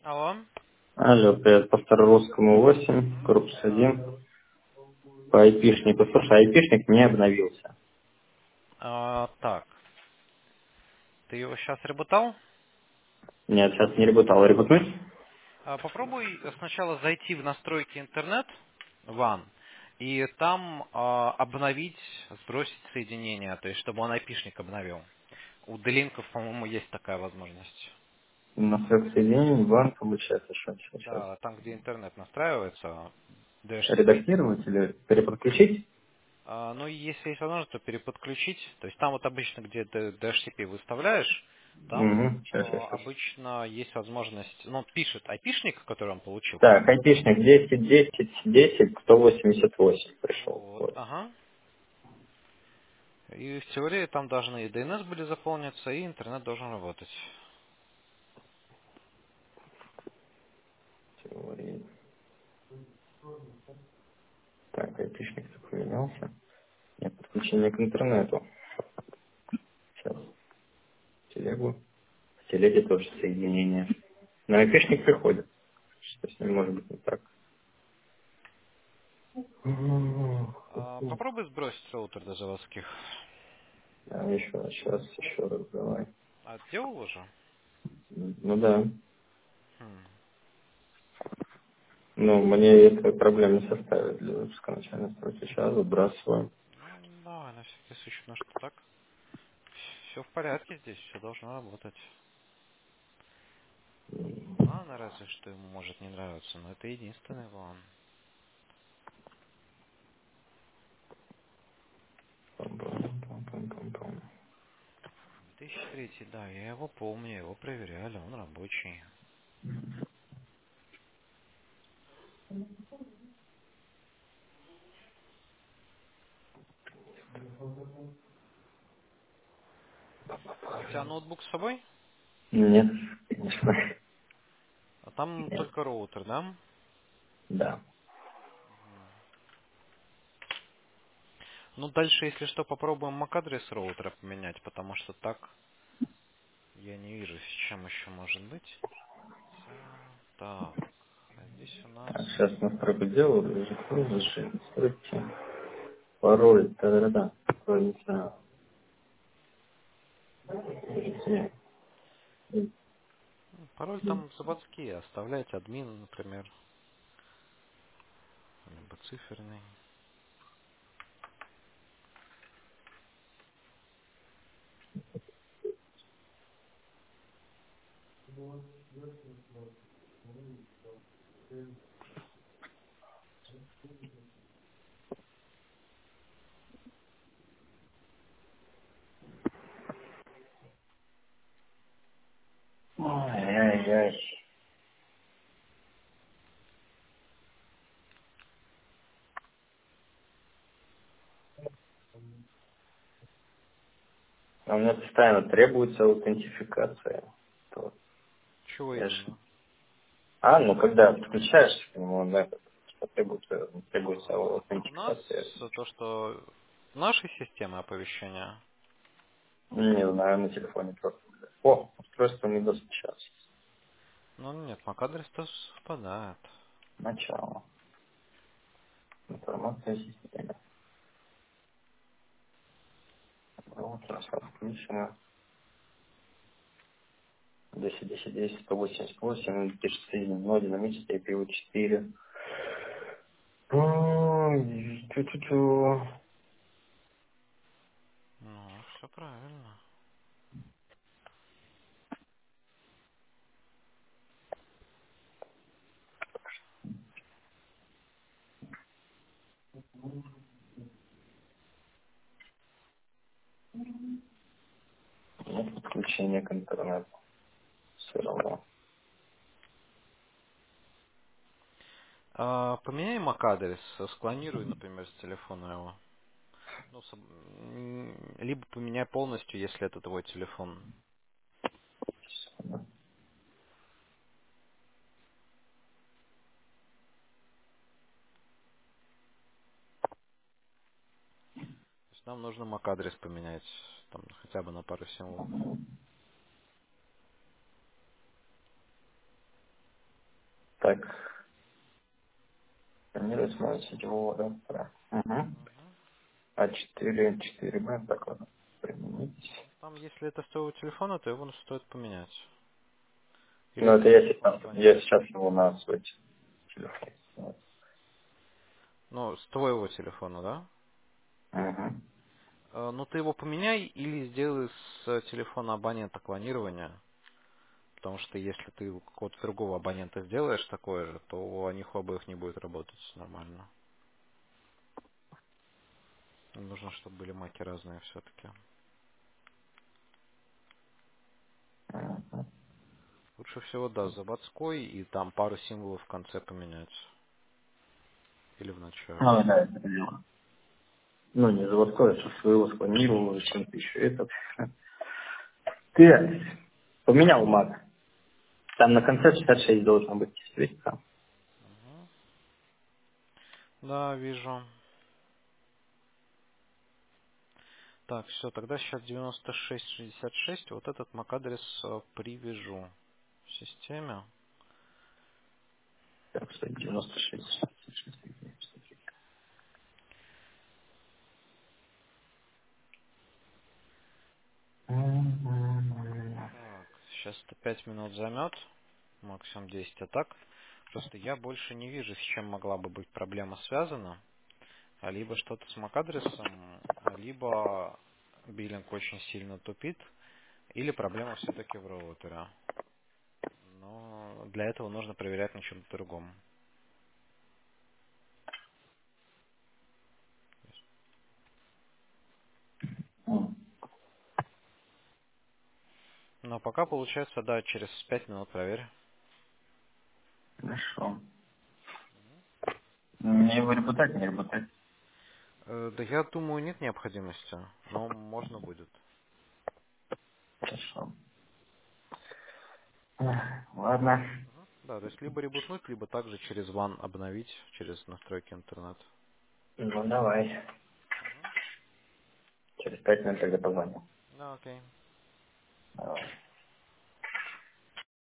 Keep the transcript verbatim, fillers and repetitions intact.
Алло. Алло, привет, по Старорусскому восемь, Мгм. корпус Да. один, по айпишнику. Слушай, айпишник не обновился. А, так, ты его сейчас ребутал? Нет, сейчас не ребутал. Ребутнуть? А, попробуй сначала зайти в настройки интернет, ван, и там а, обновить, сбросить соединение, то есть чтобы он айпишник обновил. У Делинков, по-моему, есть такая возможность. Настройка соединений, ван получается. Сейчас, сейчас, сейчас. Да, там, где интернет настраивается, ди эйч си пи. Редактировать или переподключить? А, ну, и если есть возможность, то переподключить. То есть там вот обычно, где ди эйч си пи выставляешь, там Угу, сейчас, сейчас, а, сейчас. обычно есть возможность, ну, он пишет айпишник, который он получил, Так, правильно? айпишник десять, десять, десять, сто восемьдесят восемь пришел. Вот, Вот. ага. И в теории там должны и ди эн эс были заполниться, и интернет должен работать. Теории. Так, айпишник поменялся. Нет, подключение к интернету. Сейчас, телегу. В телеге тоже соединение. Но айпишник приходит. Что с ним может быть не так? А, попробуй сбросить роутер до заводских. А, еще раз, сейчас, еще раз, давай. А делал уже? Ну да. Хм. Ну, мне это проблем не составит для выпуска начальной стройки. Сейчас выбрасываю. Ну, давай, на всякий случай, потому что так все в порядке здесь, все должно работать. Ладно, разве что ему может не нравиться, но это единственный ван. Пам-пам-пам-пам-пам. две тысячи третий, да, я его помню, его проверяли, он рабочий. У тебя ноутбук с собой? Нет, конечно. А там Нет. только роутер, да? Да. Ну, дальше, если что, попробуем эм эй си-адрес роутера поменять, потому что так я не вижу, с чем еще может быть. Хотя, так, а здесь у нас... Так, сейчас настройку делаю. Закрою, зажим. Настройки. Пароль. Да-да-да. Пароль не знаю. Подождите. ну, пароль там заводские, оставляйте админ, например, либо циферный. Ай-яй-яй. А у меня постоянно требуется аутентификация. Вот. Чего Я ж- именно? А, ну когда подключаешься к нему, да, что требуется, требуется А, у нас аутентификация. то, что нашей системы оповещения, Не знаю, на телефоне просто. О, устройство не сейчас. ну нет, эм эй си-адрес тоже совпадает. Начало. Информация о системе. Вот, раз отключено. десять, десять, десять, сто восемьдесят восемь, две тысячи седьмой, динамический ай пи ви четыре. Ой, тю-тю-тю. Ну, все правильно. Нет подключения к интернету. Все равно. А, поменяй эм эй си-адрес, склонируй, например, с телефона его. Ну, с- м, либо поменяй полностью, если это твой телефон. То есть нам нужно эм эй си-адрес поменять, там, хотя бы на пару символов. Так, планируется моего сетевого адаптера. Угу. А четыре, четыре бэ, так ладно, применить. Там, если это с твоего телефона, то его стоит поменять. Или Ну, это это я просто сейчас, название. я сейчас его на свой телефон. Вот. Ну, с твоего телефона, да? Угу. Э, Ну, ты его поменяй или сделай с телефона абонента клонирование. Потому что если ты у какого-то другого абонента сделаешь такое же, то у них у обоих не будет работать нормально. Нужно, чтобы были маки разные все-таки. Угу. Лучше всего, да, заводской и там пару символов в конце поменять. Или в начале. Ну, да, это дело. Ну, не заводской, а со своего спланировал, чем-то еще этот. Ты поменял маг. Там на конце шестьдесят шесть должно быть, видите, там. Мгм. Да, вижу. Так, все, тогда сейчас девяносто шесть шестьдесят шесть. Вот этот мак-адрес э, привяжу в системе. Так, что девяносто шесть шестьдесят шесть. Так, сейчас это пять минут займет. Максимум десять. А так, просто я больше не вижу, с чем могла бы быть проблема связана. А либо что-то с мак-адресом, а либо биллинг очень сильно тупит, или проблема все-таки в роутере. Но для этого нужно проверять на чем-то другом. Но пока получается, да, через пять минут проверь. Хорошо. Мне его работать, не работать. Э, Да я думаю, нет необходимости, но можно будет. Хорошо. Ладно. Да, то есть либо ребутнуть, либо также через ван обновить, через настройки интернет. Ну, давай. Через пять минут тогда позвоню. Да, окей. Давай.